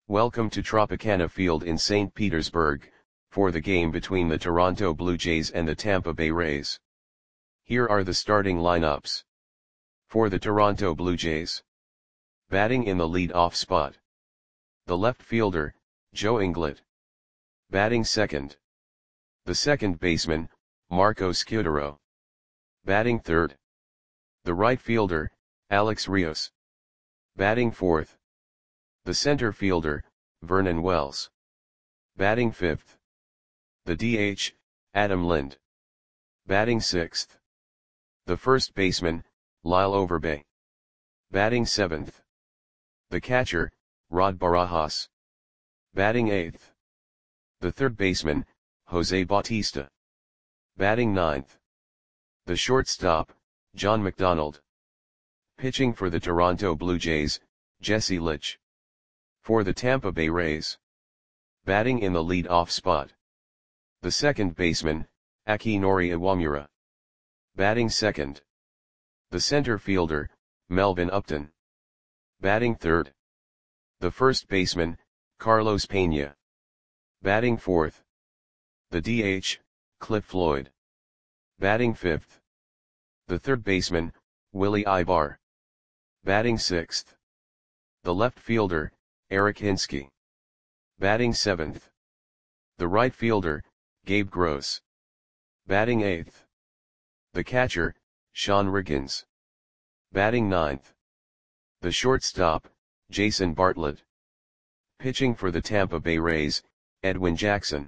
Welcome to Tropicana Field in St. Petersburg, for the game between the Toronto Blue Jays and the Tampa Bay Rays. Here are the starting lineups. For the Toronto Blue Jays. Batting in the lead-off spot. The left fielder, Joe Inglet. Batting second. The second baseman, Marco Scutaro. Batting third. The right fielder, Alex Rios. Batting fourth. The center fielder, Vernon Wells. Batting fifth. The DH, Adam Lind. Batting sixth. The first baseman, Lyle Overbay. Batting seventh. The catcher, Rod Barajas. Batting eighth. The third baseman, Jose Bautista. Batting ninth. The shortstop, John McDonald. Pitching for the Toronto Blue Jays, Jesse Litch. For the Tampa Bay Rays. Batting in the lead-off spot. The second baseman, Akinori Iwamura. Batting second. The center fielder, Melvin Upton. Batting third. The first baseman, Carlos Pena. Batting fourth. The DH, Cliff Floyd. Batting fifth. The third baseman, Willie Ibar. Batting sixth. The left fielder, Eric Hinske. Batting seventh. The right fielder, Gabe Gross. Batting eighth. The catcher, Sean Riggins. Batting ninth. The shortstop, Jason Bartlett. Pitching for the Tampa Bay Rays, Edwin Jackson.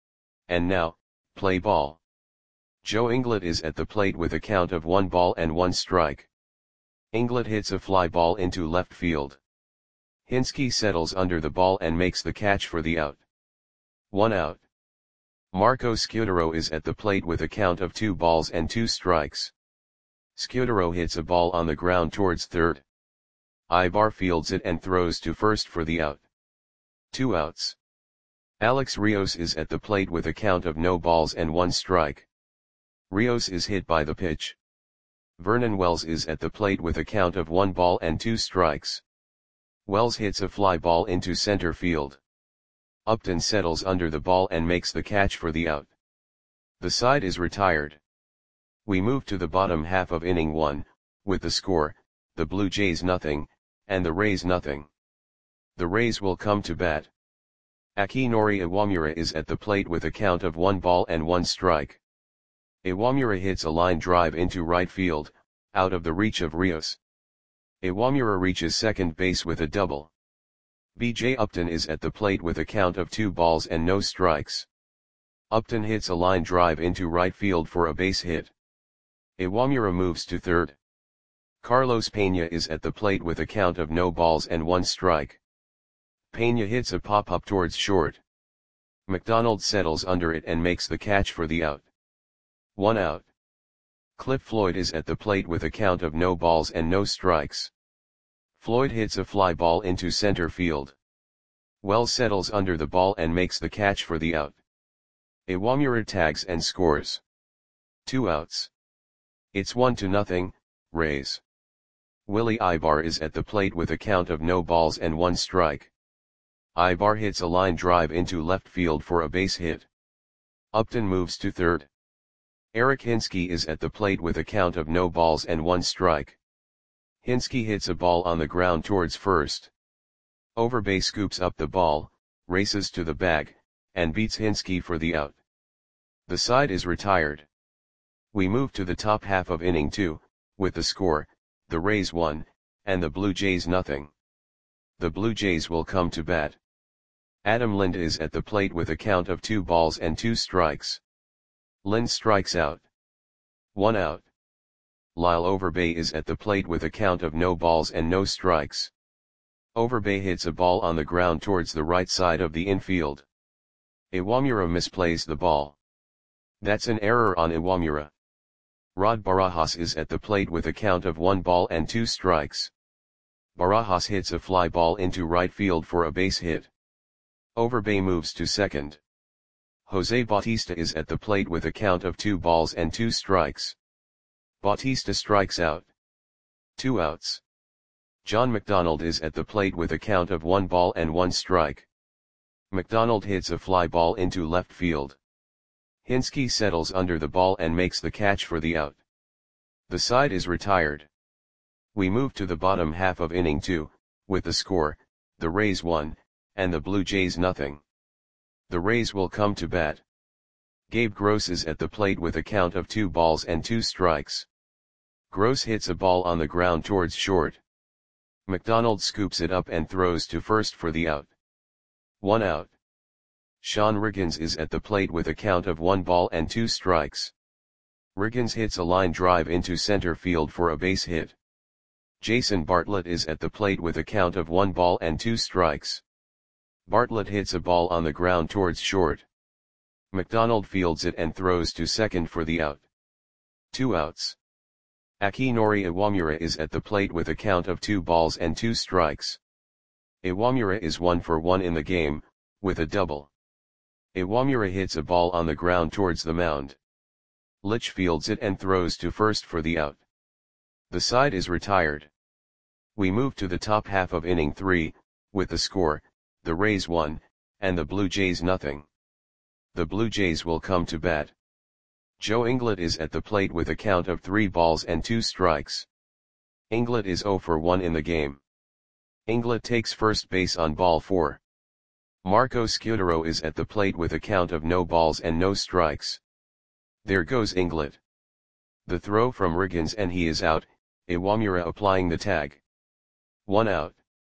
And now, play ball. Joe Inglet is at the plate with a count of 1 strike. Inglet hits a fly ball into left field. Hinske settles under the ball and makes the catch for the out. 1 out. Marco Scutaro is at the plate with a count of 2 strikes. Scutaro hits a ball on the ground towards third. Ibar fields it and throws to first for the out. 2 outs. Alex Rios is at the plate with a count of 1 strike. Rios is hit by the pitch. Vernon Wells is at the plate with a count of 1 strikes. Wells hits a fly ball into center field. Upton settles under the ball and makes the catch for the out. The side is retired. We move to the bottom half of inning 1, with the score, the Blue Jays 0, and the Rays 0. The Rays will come to bat. Akinori Iwamura is at the plate with a count of 1 strike. Iwamura hits a line drive into right field, out of the reach of Rios. Iwamura reaches second base with a double. B.J. Upton is at the plate with a count of 2 balls and no strikes. Upton hits a line drive into right field for a base hit. Iwamura moves to third. Carlos Pena is at the plate with a count of 0 balls and 1 strike. Pena hits a pop-up towards short. McDonald settles under it and makes the catch for the out. 1 out. Cliff Floyd is at the plate with a count of 0 balls and no strikes. Floyd hits a fly ball into center field. Wells settles under the ball and makes the catch for the out. Iwamura tags and scores. 2 outs. It's 1-0, Rays. Willie Ibar is at the plate with a count of 0 balls and 1 strike. Ibar hits a line drive into left field for a base hit. Upton moves to third. Eric Hinske is at the plate with a count of 0 balls and 1 strike. Hinske hits a ball on the ground towards first. Overbay scoops up the ball, races to the bag, and beats Hinske for the out. The side is retired. We move to the top half of inning 2, with the score, the Rays 1, and the Blue Jays 0. The Blue Jays will come to bat. Adam Lind is at the plate with a count of 2 balls and 2 strikes. Lind strikes out. 1 out. Lyle Overbay is at the plate with a count of 0 balls and no strikes. Overbay hits a ball on the ground towards the right side of the infield. Iwamura misplays the ball. That's an error on Iwamura. Rod Barajas is at the plate with a count of 1 ball and 2 strikes. Barajas hits a fly ball into right field for a base hit. Overbay moves to second. Jose Bautista is at the plate with a count of 2 balls and 2 strikes. Bautista strikes out. 2 outs. John McDonald is at the plate with a count of 1 ball and 1 strike. McDonald hits a fly ball into left field. Hinske settles under the ball and makes the catch for the out. The side is retired. We move to the bottom half of inning 2, with the score, the Rays 1, and the Blue Jays nothing. The Rays will come to bat. Gabe Gross is at the plate with a count of 2 balls and 2 strikes. Gross hits a ball on the ground towards short. McDonald scoops it up and throws to first for the out. 1 out. Sean Riggins is at the plate with a count of 1 ball and 2 strikes. Riggins hits a line drive into center field for a base hit. Jason Bartlett is at the plate with a count of 1 ball and 2 strikes. Bartlett hits a ball on the ground towards short. McDonald fields it and throws to second for the out. 2 outs. Akinori Iwamura is at the plate with a count of 2 balls and 2 strikes. Iwamura is 1 for 1 in the game, with a double. Iwamura hits a ball on the ground towards the mound. Litch fields it and throws to first for the out. The side is retired. We move to the top half of inning 3, with the score, the Rays 1, and the Blue Jays nothing. The Blue Jays will come to bat. Joe Inglet is at the plate with a count of 3 balls and 2 strikes. Inglet is 0 for 1 in the game. Inglet takes first base on ball 4. Marco Scutaro is at the plate with a count of no balls and no strikes. There goes Inglet. The throw from Riggins and he is out, Iwamura applying the tag. 1 out.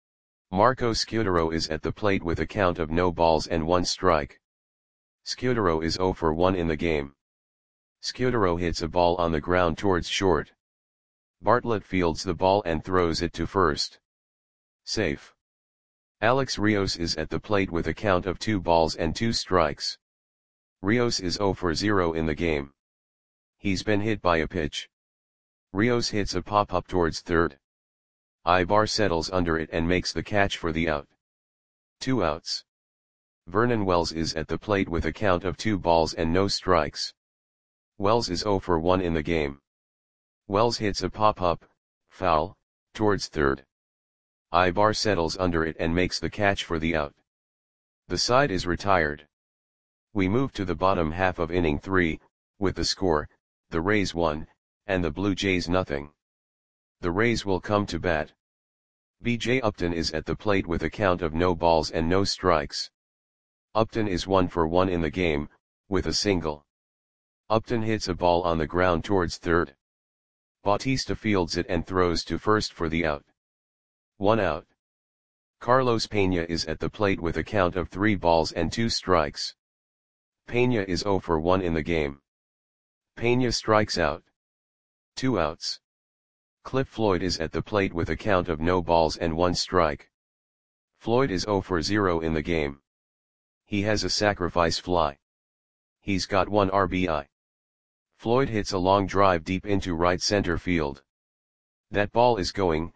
Marco Scutaro is at the plate with a count of no balls and 1 strike. Scutaro is 0 for 1 in the game. Scutaro hits a ball on the ground towards short. Bartlett fields the ball and throws it to first. Safe. Alex Rios is at the plate with a count of 2 balls and 2 strikes. Rios is 0 for 0 in the game. He's been hit by a pitch. Rios hits a pop-up towards third. Ibar settles under it and makes the catch for the out. 2 outs. Vernon Wells is at the plate with a count of 2 balls and no strikes. Wells is 0 for 1 in the game. Wells hits a pop-up, foul, towards third. Ibar settles under it and makes the catch for the out. The side is retired. We move to the bottom half of inning 3, with the score, the Rays 1, and the Blue Jays nothing. The Rays will come to bat. B.J. Upton is at the plate with a count of no balls and no strikes. Upton is 1 for 1 in the game, with a single. Upton hits a ball on the ground towards third. Bautista fields it and throws to first for the out. 1 out. Carlos Pena is at the plate with a count of 3 balls and 2 strikes. Pena is 0 for 1 in the game. Pena strikes out. 2 outs. Cliff Floyd is at the plate with a count of no balls and 1 strike. Floyd is 0 for 0 in the game. He has a sacrifice fly. He's got 1 RBI. Floyd hits a long drive deep into right center field. That ball is going,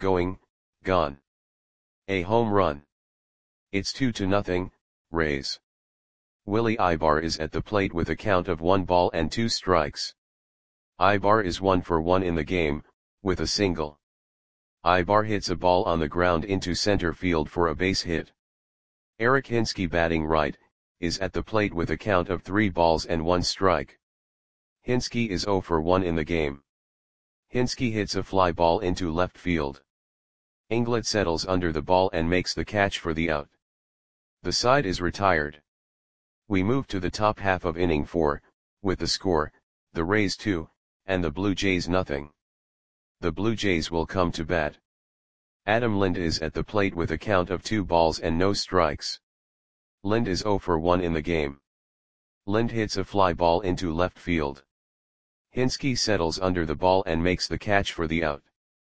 gone. A home run. It's 2-0, Rays. Willie Ibar is at the plate with a count of 1 ball and 2 strikes. Ibar is 1 for 1 in the game, with a single. Ibar hits a ball on the ground into center field for a base hit. Eric Hinske, batting right, is at the plate with a count of 3 balls and 1 strike. Hinske is 0 for 1 in the game. Hinske hits a fly ball into left field. Inglet settles under the ball and makes the catch for the out. The side is retired. We move to the top half of inning 4, with the score, the Rays 2, and the Blue Jays nothing. The Blue Jays will come to bat. Adam Lind is at the plate with a count of 2 balls and no strikes. Lind is 0 for 1 in the game. Lind hits a fly ball into left field. Hinske settles under the ball and makes the catch for the out.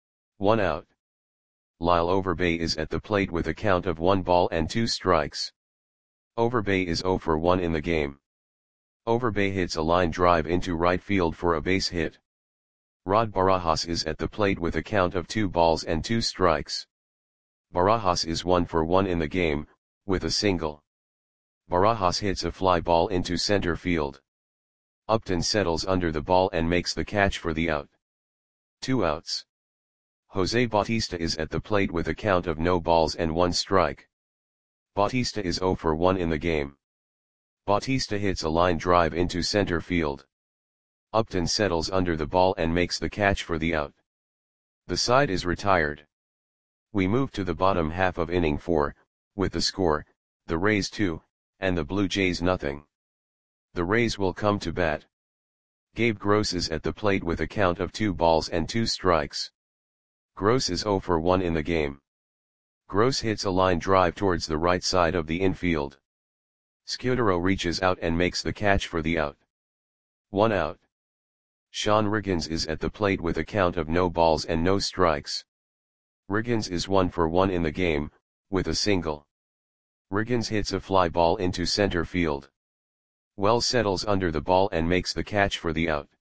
1 out. Lyle Overbay is at the plate with a count of 1 ball and 2 strikes. Overbay is 0 for 1 in the game. Overbay hits a line drive into right field for a base hit. Rod Barajas is at the plate with a count of 2 balls and 2 strikes. Barajas is 1 for 1 in the game, with a single. Barajas hits a fly ball into center field. Upton settles under the ball and makes the catch for the out. 2 outs. Jose Bautista is at the plate with a count of no balls and 1 strike. Bautista is 0 for 1 in the game. Bautista hits a line drive into center field. Upton settles under the ball and makes the catch for the out. The side is retired. We move to the bottom half of inning 4, with the score, the Rays 2, and the Blue Jays nothing. The Rays will come to bat. Gabe Gross is at the plate with a count of 2 balls and 2 strikes. Gross is 0 for 1 in the game. Gross hits a line drive towards the right side of the infield. Scudero reaches out and makes the catch for the out. 1 out. Sean Riggins is at the plate with a count of no balls and no strikes. Riggins is 1 for 1 in the game, with a single. Riggins hits a fly ball into center field. Wells settles under the ball and makes the catch for the out.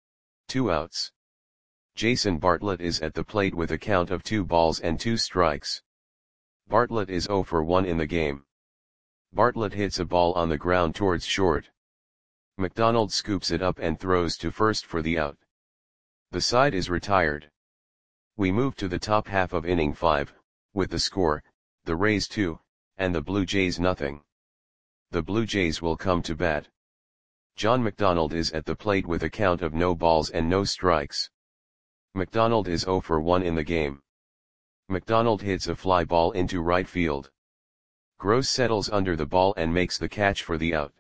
2 outs. Jason Bartlett is at the plate with a count of 2 balls and 2 strikes. Bartlett is 0 for 1 in the game. Bartlett hits a ball on the ground towards short. McDonald scoops it up and throws to first for the out. The side is retired. We move to the top half of inning 5, with the score, the Rays 2, and the Blue Jays nothing. The Blue Jays will come to bat. John McDonald is at the plate with a count of no balls and no strikes. McDonald is 0 for 1 in the game. McDonald hits a fly ball into right field. Gross settles under the ball and makes the catch for the out.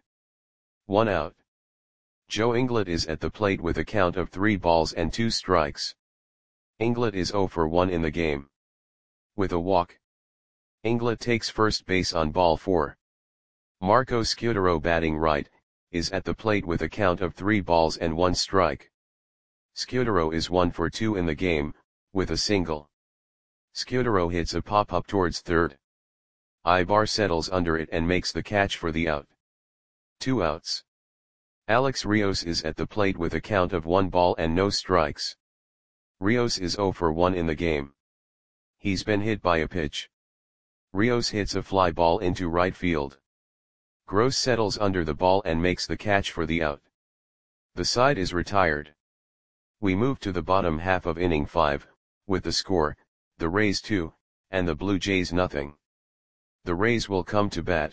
1 out. Joe Inglet is at the plate with a count of 3 balls and 2 strikes. Inglet is 0 for 1 in the game. With a walk. Inglet takes first base on ball 4. Marco Scudero, batting right, is at the plate with a count of 3 balls and 1 strike. Scudero is 1 for 2 in the game, with a single. Scudero hits a pop-up towards third. Ibar settles under it and makes the catch for the out. 2 outs. Alex Rios is at the plate with a count of 1 ball and no strikes. Rios is 0 for 1 in the game. He's been hit by a pitch. Rios hits a fly ball into right field. Gross settles under the ball and makes the catch for the out. The side is retired. We move to the bottom half of inning 5, with the score, the Rays 2, and the Blue Jays nothing. The Rays will come to bat.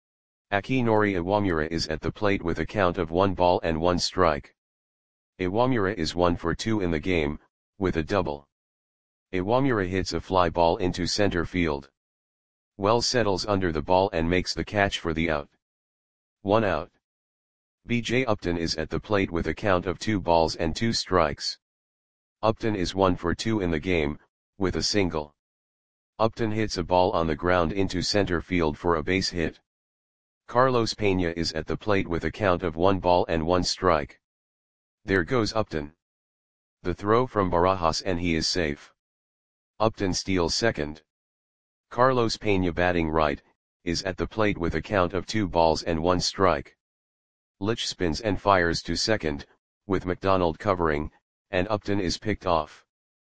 Akinori Iwamura is at the plate with a count of 1 ball and 1 strike. Iwamura is 1 for 2 in the game, with a double. Iwamura hits a fly ball into center field. Wells settles under the ball and makes the catch for the out. 1 out. B.J. Upton is at the plate with a count of 2 balls and 2 strikes. Upton is 1 for 2 in the game, with a single. Upton hits a ball on the ground into center field for a base hit. Carlos Pena is at the plate with a count of 1 ball and 1 strike. There goes Upton. The throw from Barajas and he is safe. Upton steals second. Carlos Pena, batting right, is at the plate with a count of 2 balls and 1 strike. Litch spins and fires to second, with McDonald covering, and Upton is picked off.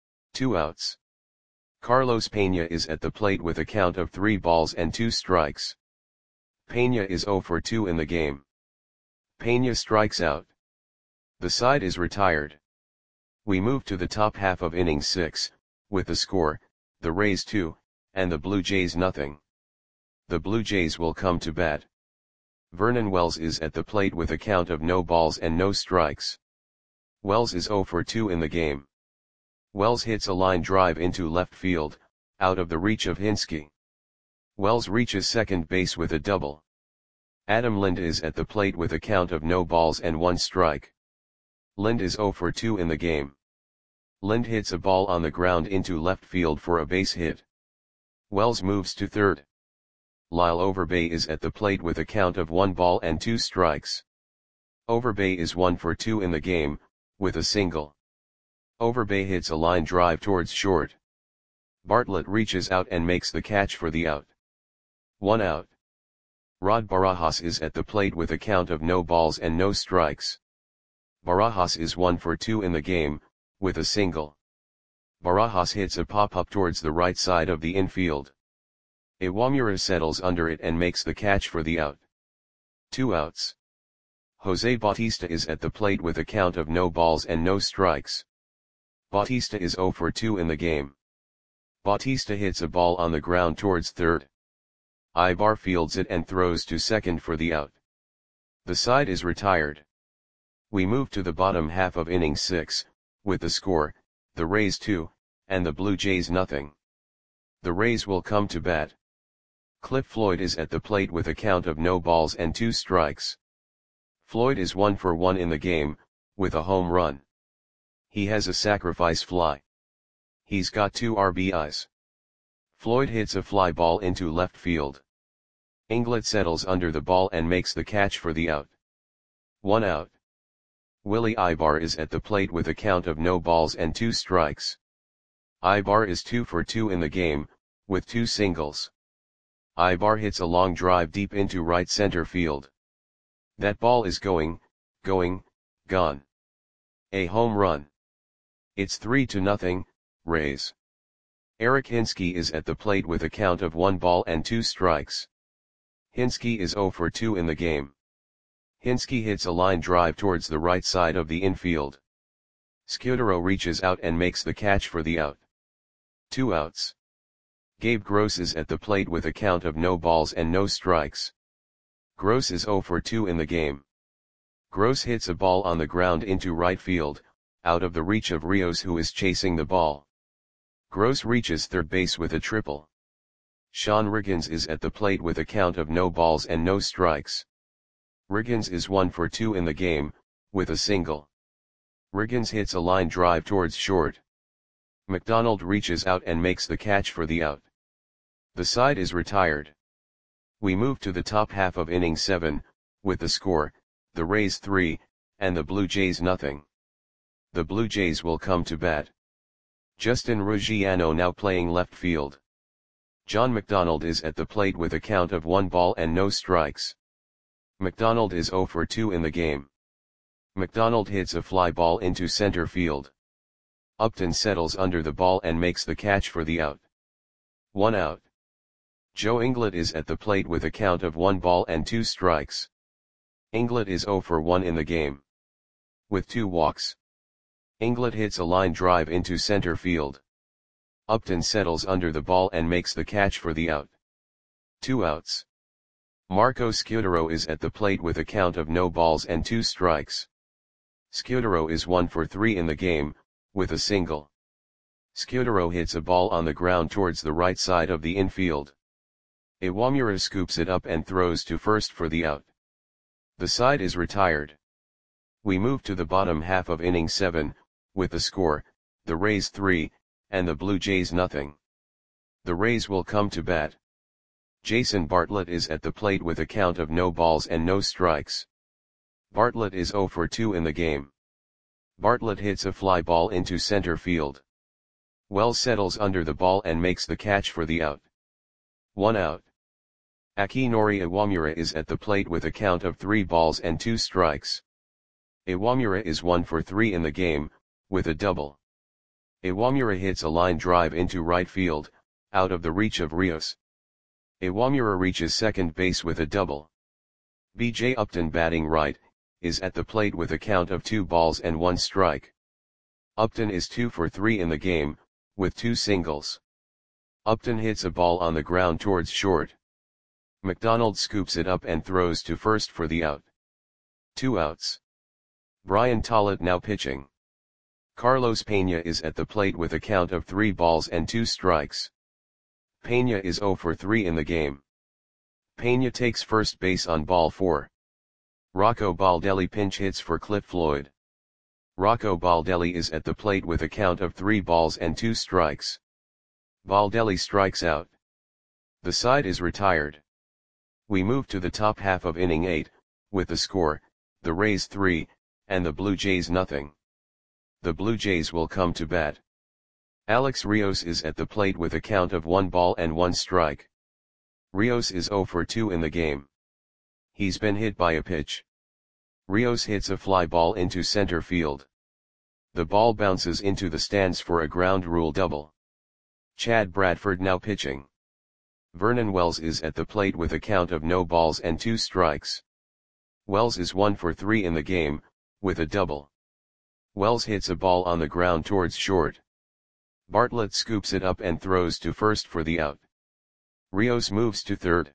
2 outs. Carlos Pena is at the plate with a count of 3 balls and 2 strikes. Pena is 0 for 2 in the game. Pena strikes out. The side is retired. We move to the top half of inning 6, with the score, the Rays 2, and the Blue Jays nothing. The Blue Jays will come to bat. Vernon Wells is at the plate with a count of no balls and no strikes. Wells is 0 for 2 in the game. Wells hits a line drive into left field, out of the reach of Hinske. Wells reaches second base with a double. Adam Lind is at the plate with a count of no balls and 1 strike. Lind is 0 for 2 in the game. Lind hits a ball on the ground into left field for a base hit. Wells moves to third. Lyle Overbay is at the plate with a count of 1 ball and 2 strikes. Overbay is 1 for 2 in the game, with a single. Overbay hits a line drive towards short. Bartlett reaches out and makes the catch for the out. 1 out. Rod Barajas is at the plate with a count of no balls and no strikes. Barajas is 1 for 2 in the game, with a single. Barajas hits a pop-up towards the right side of the infield. Iwamura settles under it and makes the catch for the out. 2 outs. Jose Bautista is at the plate with a count of no balls and no strikes. Bautista is 0 for 2 in the game. Bautista hits a ball on the ground towards third. Ibar fields it and throws to second for the out. The side is retired. We move to the bottom half of inning 6, with the score, the Rays 2, and the Blue Jays nothing. The Rays will come to bat. Cliff Floyd is at the plate with a count of no balls and 2 strikes. Floyd is 1 for 1 in the game, with a home run. He has a sacrifice fly. He's got 2 RBIs. Floyd hits a fly ball into left field. Inglett settles under the ball and makes the catch for the out. 1 out. Willie Ibar is at the plate with a count of no balls and 2 strikes. Ibar is 2 for 2 in the game, with 2 singles. Ibar hits a long drive deep into right center field. That ball is gone. A home run. It's 3-0, Rays. Eric Hinske is at the plate with a count of 1 ball and 2 strikes. Hinske is 0 for 2 in the game. Hinske hits a line drive towards the right side of the infield. Scudero reaches out and makes the catch for the out. 2 outs. Gabe Gross is at the plate with a count of no balls and no strikes. Gross is 0 for 2 in the game. Gross hits a ball on the ground into right field, out of the reach of Rios, who is chasing the ball. Gross reaches third base with a triple. Sean Riggins is at the plate with a count of no balls and no strikes. Riggins is 1 for 2 in the game, with a single. Riggins hits a line drive towards short. McDonald reaches out and makes the catch for the out. The side is retired. We move to the top half of inning 7, with the score, the Rays 3, and the Blue Jays nothing. The Blue Jays will come to bat. Justin Ruggiano now playing left field. John McDonald is at the plate with a count of 1 ball and no strikes. McDonald is 0 for 2 in the game. McDonald hits a fly ball into center field. Upton settles under the ball and makes the catch for the out. 1 out. Joe Inglett is at the plate with a count of 1 ball and 2 strikes. Inglett is 0 for 1 in the game. With 2 walks. Inglett hits a line drive into center field. Upton settles under the ball and makes the catch for the out. 2 outs. Marco Scudero is at the plate with a count of no balls and 2 strikes. Scudero is 1 for 3 in the game, with a single. Scudero hits a ball on the ground towards the right side of the infield. Iwamura scoops it up and throws to first for the out. The side is retired. We move to the bottom half of inning 7, with the score, the Rays 3, and the Blue Jays nothing. The Rays will come to bat. Jason Bartlett is at the plate with a count of no balls and no strikes. Bartlett is 0 for 2 in the game. Bartlett hits a fly ball into center field. Wells settles under the ball and makes the catch for the out. 1 out. Akinori Iwamura is at the plate with a count of 3 balls and 2 strikes. Iwamura is 1 for 3 in the game, with a double. Iwamura hits a line drive into right field, out of the reach of Rios. Iwamura reaches second base with a double. B.J. Upton, batting right, is at the plate with a count of 2 balls and 1 strike. Upton is 2 for 3 in the game, with 2 singles. Upton hits a ball on the ground towards short. McDonald scoops it up and throws to first for the out. 2 outs. Brian Tollett now pitching. Carlos Pena is at the plate with a count of 3 balls and 2 strikes. Pena is 0 for 3 in the game. Pena takes first base on ball 4. Rocco Baldelli pinch hits for Cliff Floyd. Rocco Baldelli is at the plate with a count of 3 balls and 2 strikes. Baldelli strikes out. The side is retired. We move to the top half of inning 8, with the score, the Rays 3, and the Blue Jays nothing. The Blue Jays will come to bat. Alex Rios is at the plate with a count of 1 ball and 1 strike. Rios is 0 for 2 in the game. He's been hit by a pitch. Rios hits a fly ball into center field. The ball bounces into the stands for a ground rule double. Chad Bradford now pitching. Vernon Wells is at the plate with a count of no balls and 2 strikes. Wells is 1 for 3 in the game, with a double. Wells hits a ball on the ground towards short. Bartlett scoops it up and throws to first for the out. Rios moves to third.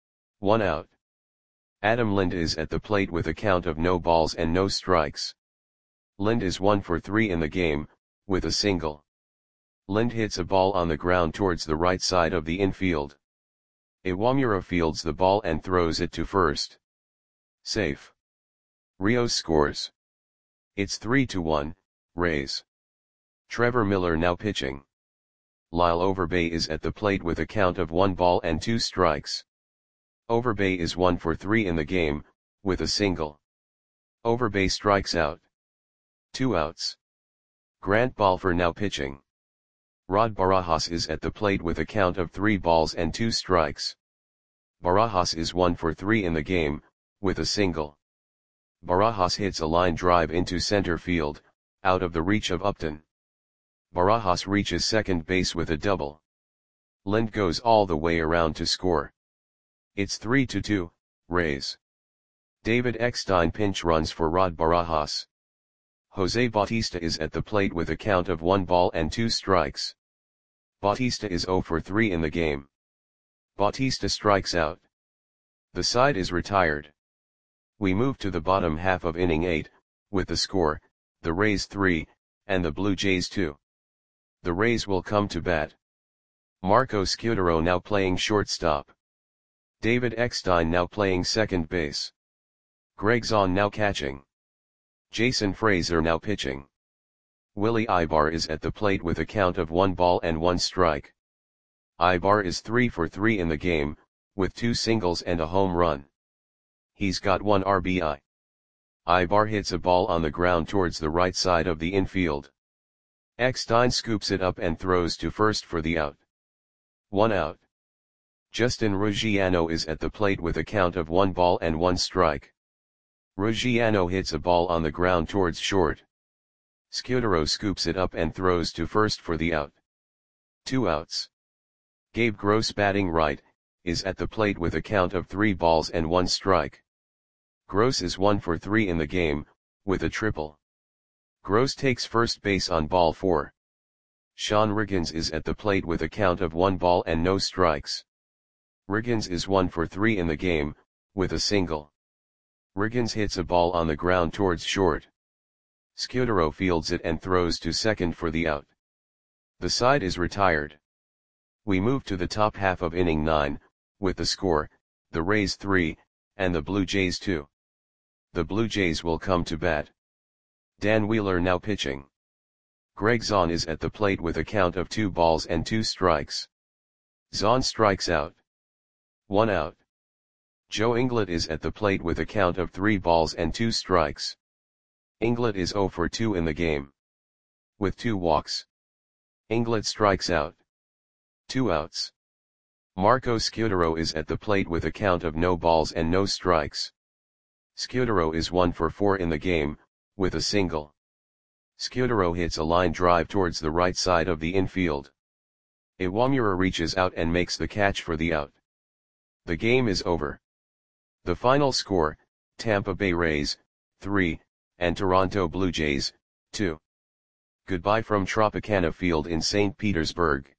1 out. Adam Lind is at the plate with a count of no balls and no strikes. Lind is 1 for 3 in the game, with a single. Lind hits a ball on the ground towards the right side of the infield. Iwamura fields the ball and throws it to first. Safe. Rios scores. It's 3-1, Rays. Trevor Miller now pitching. Lyle Overbay is at the plate with a count of 1 ball and 2 strikes. Overbay is 1 for 3 in the game, with a single. Overbay strikes out. 2 outs. Grant Balfour now pitching. Rod Barajas is at the plate with a count of 3 balls and 2 strikes. Barajas is 1 for 3 in the game, with a single. Barajas hits a line drive into center field, out of the reach of Upton. Barajas reaches second base with a double. Lind goes all the way around to score. It's 3-2, Rays. David Eckstein pinch runs for Rod Barajas. Jose Bautista is at the plate with a count of 1 ball and 2 strikes. Bautista is 0 for 3 in the game. Bautista strikes out. The side is retired. We move to the bottom half of inning 8, with the score, the Rays 3, and the Blue Jays 2. The Rays will come to bat. Marco Scutaro now playing shortstop. David Eckstein now playing second base. Greg Zahn now catching. Jason Frazier now pitching. Willie Ibar is at the plate with a count of 1 ball and 1 strike. Ibar is 3 for 3 in the game, with 2 singles and a home run. He's got 1 RBI. Ibar hits a ball on the ground towards the right side of the infield. Eckstein scoops it up and throws to first for the out. 1 out. Justin Ruggiano is at the plate with a count of 1 ball and 1 strike. Ruggiano hits a ball on the ground towards short. Scutaro scoops it up and throws to first for the out. 2 outs. Gabe Gross batting right, is at the plate with a count of 3 balls and 1 strike. Gross is 1 for 3 in the game, with a triple. Gross takes first base on ball 4. Sean Riggins is at the plate with a count of 1 ball and no strikes. Riggins is 1 for 3 in the game, with a single. Riggins hits a ball on the ground towards short. Scutaro fields it and throws to second for the out. The side is retired. We move to the top half of inning 9, with the score, the Rays 3, and the Blue Jays 2. The Blue Jays will come to bat. Dan Wheeler now pitching. Greg Zahn is at the plate with a count of 2 balls and 2 strikes. Zahn strikes out. 1 out. Joe Inglett is at the plate with a count of 3 balls and 2 strikes. Inglett is 0 for 2 in the game. With 2 walks. Inglett strikes out. 2 outs. Marco Scutaro is at the plate with a count of no balls and no strikes. Scutaro is 1 for 4 in the game, with a single. Scutaro hits a line drive towards the right side of the infield. Iwamura reaches out and makes the catch for the out. The game is over. The final score, Tampa Bay Rays, 3, and Toronto Blue Jays, 2. Goodbye from Tropicana Field in St. Petersburg.